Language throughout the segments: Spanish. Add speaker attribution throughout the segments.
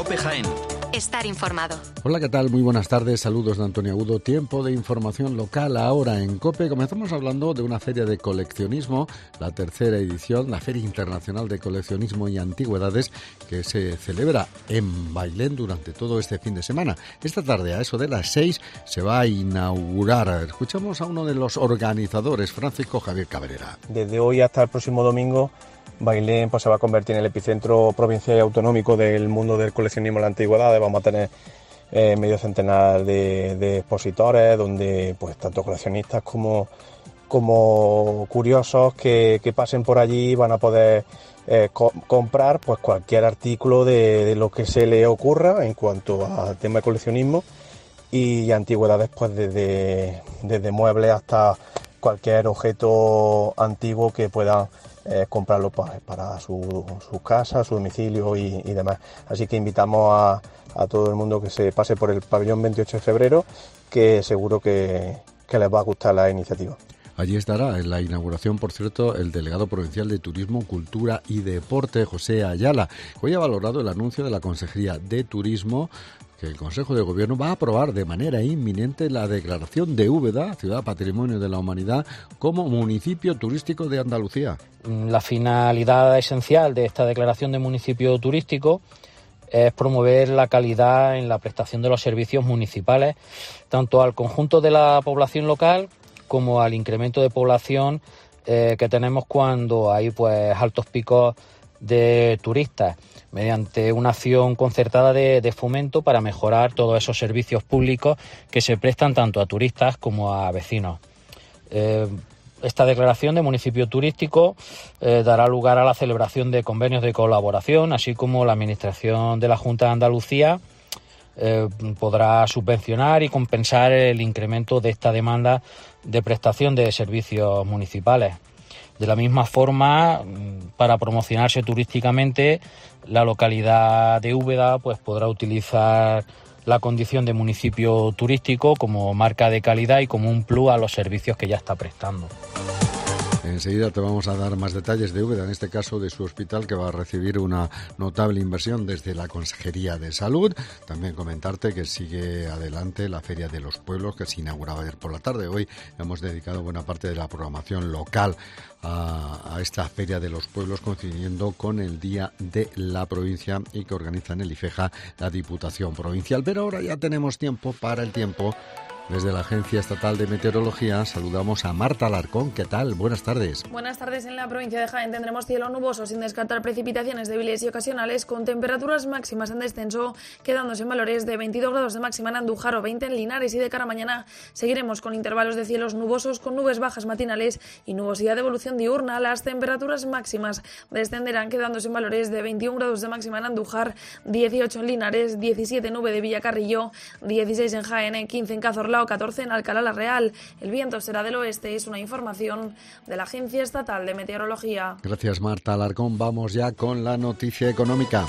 Speaker 1: COPE Jaén.
Speaker 2: Estar informado.
Speaker 3: Hola, ¿qué tal? Muy buenas tardes. Saludos de Antonio Agudo. Tiempo de información local ahora en COPE. Comenzamos hablando de una feria de coleccionismo, la tercera edición, la Feria Internacional de Coleccionismo y Antigüedades, que se celebra en Bailén durante todo este fin de semana. Esta tarde, a eso de las 6, se va a inaugurar. Escuchamos a uno de los organizadores, Francisco Javier Cabrera.
Speaker 4: Desde hoy hasta el próximo domingo, Bailén se va a convertir en el epicentro provincial y autonómico del mundo del coleccionismo y la antigüedades. Vamos a tener medio centenar de expositores, donde pues tanto coleccionistas como curiosos que pasen por allí van a poder comprar pues cualquier artículo de lo que se les ocurra en cuanto al tema de coleccionismo y antigüedades, pues desde muebles hasta cualquier objeto antiguo que puedan comprarlo para su casa, su domicilio y demás. Así que invitamos a todo el mundo que se pase por el pabellón 28 de febrero, que seguro que les va a gustar la iniciativa.
Speaker 3: Allí estará en la inauguración, por cierto, el delegado provincial de Turismo, Cultura y Deporte, José Ayala. Hoy ha valorado el anuncio de la Consejería de Turismo que el Consejo de Gobierno va a aprobar de manera inminente la declaración de Úbeda, Ciudad Patrimonio de la Humanidad, como municipio turístico de Andalucía.
Speaker 5: La finalidad esencial de esta declaración de municipio turístico es promover la calidad en la prestación de los servicios municipales, tanto al conjunto de la población local como al incremento de población que tenemos cuando hay pues altos picos de turistas, mediante una acción concertada de fomento para mejorar todos esos servicios públicos que se prestan tanto a turistas como a vecinos. Esta declaración de municipio turístico dará lugar a la celebración de convenios de colaboración, así como la Administración de la Junta de Andalucía podrá subvencionar y compensar el incremento de esta demanda de prestación de servicios municipales. De la misma forma, para promocionarse turísticamente, la localidad de Úbeda pues podrá utilizar la condición de municipio turístico como marca de calidad y como un plus a los servicios que ya está prestando.
Speaker 3: Enseguida te vamos a dar más detalles de Úbeda, en este caso de su hospital, que va a recibir una notable inversión desde la Consejería de Salud. También comentarte que sigue adelante la Feria de los Pueblos, que se inauguraba ayer por la tarde. Hoy hemos dedicado buena parte de la programación local a esta Feria de los Pueblos, coincidiendo con el Día de la Provincia y que organiza en el IFEJA la Diputación Provincial. Pero ahora ya tenemos tiempo para el tiempo. Desde la Agencia Estatal de Meteorología saludamos a Marta Alarcón. ¿Qué tal? Buenas tardes.
Speaker 6: Buenas tardes. En la provincia de Jaén tendremos cielo nuboso sin descartar precipitaciones débiles y ocasionales, con temperaturas máximas en descenso, quedándose en valores de 22 grados de máxima en Andújar o 20 en Linares, y de cara a mañana seguiremos con intervalos de cielos nubosos con nubes bajas matinales y nubosidad de evolución diurna. Las temperaturas máximas descenderán, quedándose en valores de 21 grados de máxima en Andújar, 18 en Linares, 17 nube de Villacarrillo, 16 en Jaén, 15 en Cazorla, 14 en Alcalá la Real. El viento será del oeste. Es una información de la Agencia Estatal de Meteorología.
Speaker 3: Gracias, Marta Alarcón. Vamos ya con la noticia económica.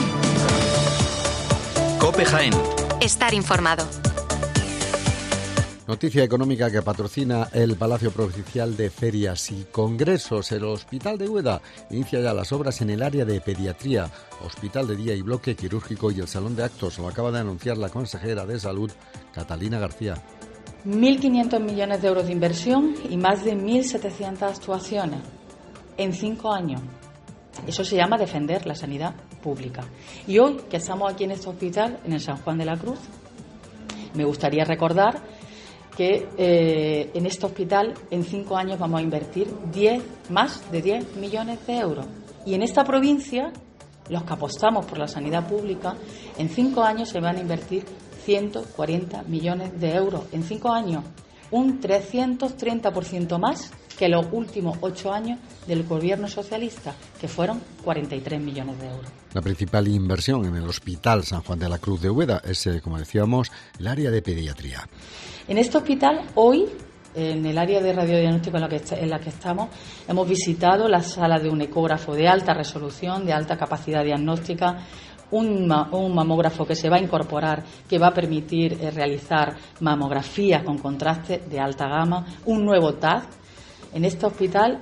Speaker 1: COPE Jaén.
Speaker 2: Estar informado.
Speaker 3: Noticia económica que patrocina el Palacio Provincial de Ferias y Congresos. El Hospital de Úbeda inicia ya las obras en el área de pediatría, hospital de día y bloque quirúrgico y el salón de actos. Lo acaba de anunciar la consejera de Salud, Catalina García.
Speaker 7: 1.500 millones de euros de inversión y más de 1.700 actuaciones en 5 años. Eso se llama defender la sanidad pública. Y hoy, que estamos aquí en este hospital, en el San Juan de la Cruz, me gustaría recordar que en este hospital en 5 años vamos a invertir más de 10 millones de euros. Y en esta provincia, los que apostamos por la sanidad pública, en 5 años se van a invertir 140 millones de euros. En 5 años, un 330% más que los últimos 8 años del gobierno socialista, que fueron 43 millones de euros.
Speaker 3: La principal inversión en el Hospital San Juan de la Cruz de Úbeda es, como decíamos, el área de pediatría.
Speaker 7: En este hospital, hoy, en el área de radiodiagnóstico en la que estamos, hemos visitado la sala de un ecógrafo de alta resolución, de alta capacidad diagnóstica, un mamógrafo que se va a incorporar, que va a permitir realizar mamografías con contraste de alta gama, un nuevo TAC en este hospital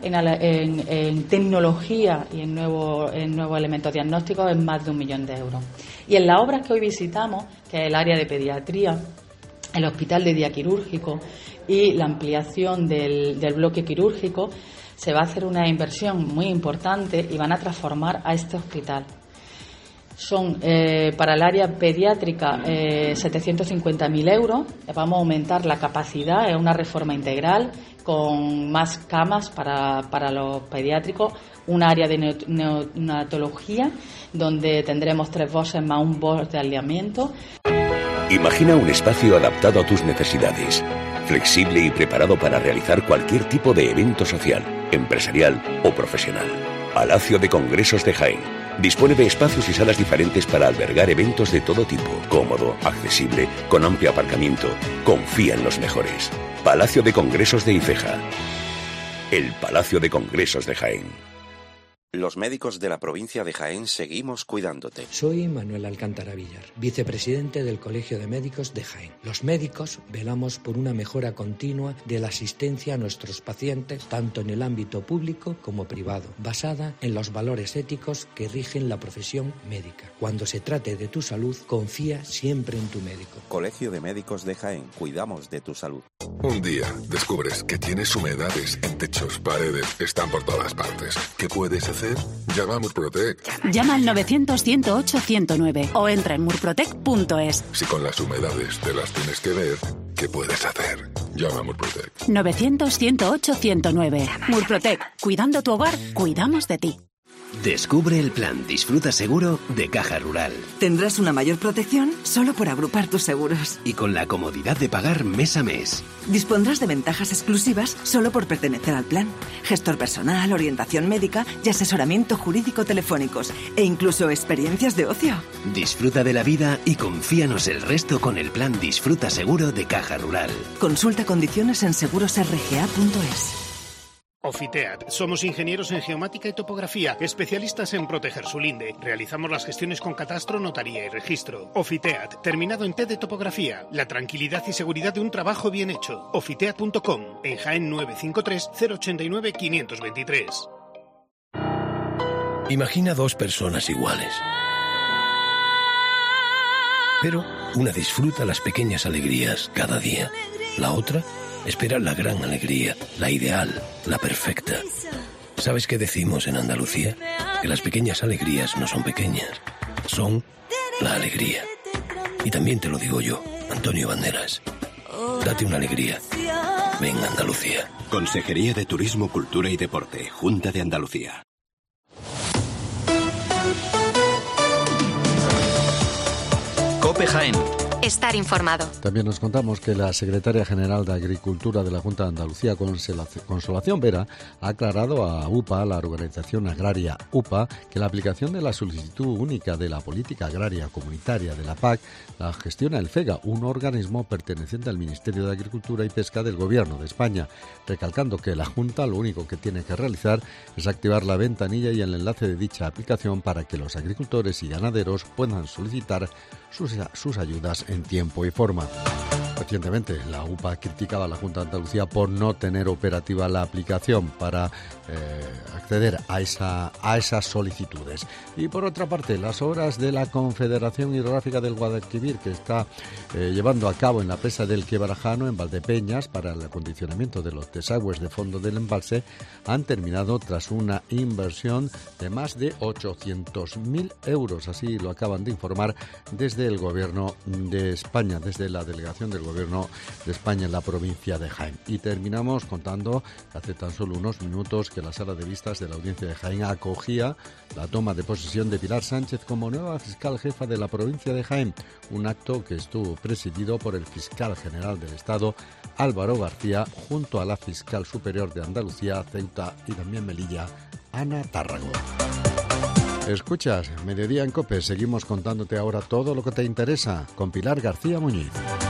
Speaker 7: en tecnología y en nuevos elementos diagnósticos en más de 1 millón de euros. Y en las obras que hoy visitamos, que es el área de pediatría, el hospital de día quirúrgico y la ampliación del bloque quirúrgico, se va a hacer una inversión muy importante y van a transformar a este hospital. Son para el área pediátrica 750.000 euros. Vamos a aumentar la capacidad, es una reforma integral con más camas para los pediátricos, un área de neonatología donde tendremos 3 voces más un voz de aislamiento.
Speaker 1: Imagina un espacio adaptado a tus necesidades, flexible y preparado para realizar cualquier tipo de evento social, empresarial o profesional. Palacio de Congresos de Jaén. Dispone de espacios y salas diferentes para albergar eventos de todo tipo, cómodo, accesible, con amplio aparcamiento. Confía en los mejores. Palacio de Congresos de Ifeja. El Palacio de Congresos de Jaén.
Speaker 8: Los médicos de la provincia de Jaén seguimos cuidándote.
Speaker 9: Soy Manuel Alcántara Villar, vicepresidente del Colegio de Médicos de Jaén. Los médicos velamos por una mejora continua de la asistencia a nuestros pacientes, tanto en el ámbito público como privado, basada en los valores éticos que rigen la profesión médica. Cuando se trate de tu salud, confía siempre en tu médico.
Speaker 8: Colegio de Médicos de Jaén, cuidamos de tu salud.
Speaker 10: Un día descubres que tienes humedades en techos, paredes, están por todas partes. ¿Qué puedes hacer? Llama a Murprotec.
Speaker 11: Llama al 900-108-109 o entra en murprotec.es.
Speaker 10: Si con las humedades te las tienes que ver, ¿qué puedes hacer? Llama a Murprotec.
Speaker 11: 900-108-109. Murprotec. Cuidando tu hogar, cuidamos de ti.
Speaker 12: Descubre el plan Disfruta Seguro de Caja Rural.
Speaker 13: Tendrás una mayor protección solo por agrupar tus seguros.
Speaker 12: Y con la comodidad de pagar mes a mes.
Speaker 13: Dispondrás de ventajas exclusivas solo por pertenecer al plan. Gestor personal, orientación médica y asesoramiento jurídico telefónicos. E incluso experiencias de ocio.
Speaker 12: Disfruta de la vida y confíanos el resto con el plan Disfruta Seguro de Caja Rural.
Speaker 13: Consulta condiciones en segurosrga.es.
Speaker 14: Ofiteat. Somos ingenieros en geomática y topografía, especialistas en proteger su linde. Realizamos las gestiones con catastro, notaría y registro. Ofiteat, terminado en T de topografía. La tranquilidad y seguridad de un trabajo bien hecho. Ofiteat.com, en Jaén 953 089 523.
Speaker 15: Imagina 2 personas iguales. Pero una disfruta las pequeñas alegrías cada día. La otra espera la gran alegría, la ideal, la perfecta. ¿Sabes qué decimos en Andalucía? Que las pequeñas alegrías no son pequeñas, son la alegría. Y también te lo digo yo, Antonio Banderas. Date una alegría. Ven Andalucía.
Speaker 16: Consejería de Turismo, Cultura y Deporte, Junta de Andalucía.
Speaker 2: COPE Jaén. Estar informado.
Speaker 3: También nos contamos que la secretaria general de Agricultura de la Junta de Andalucía, Consolación Vera, ha aclarado a UPA, la organización agraria UPA, que la aplicación de la solicitud única de la política agraria comunitaria de la PAC la gestiona el FEGA, un organismo perteneciente al Ministerio de Agricultura y Pesca del Gobierno de España, recalcando que la Junta lo único que tiene que realizar es activar la ventanilla y el enlace de dicha aplicación para que los agricultores y ganaderos puedan solicitar sus ayudas en tiempo y forma. Recientemente, la UPA criticaba a la Junta de Andalucía por no tener operativa la aplicación para acceder a esas solicitudes. Y por otra parte, las obras de la Confederación Hidrográfica del Guadalquivir, que está llevando a cabo en la presa del Quebrajano, en Valdepeñas, para el acondicionamiento de los desagües de fondo del embalse, han terminado tras una inversión de más de 800.000 euros. Así lo acaban de informar desde el Gobierno de España, desde la delegación del Gobierno de España en la provincia de Jaén. Y terminamos contando que hace tan solo unos minutos que la Sala de Vistas de la Audiencia de Jaén acogía la toma de posesión de Pilar Sánchez como nueva fiscal jefa de la provincia de Jaén, un acto que estuvo presidido por el fiscal general del Estado, Álvaro García, junto a la fiscal superior de Andalucía, Ceuta y también Melilla, Ana Tárrago. Escuchas, Mediodía en COPE, seguimos contándote ahora todo lo que te interesa con Pilar García Muñiz.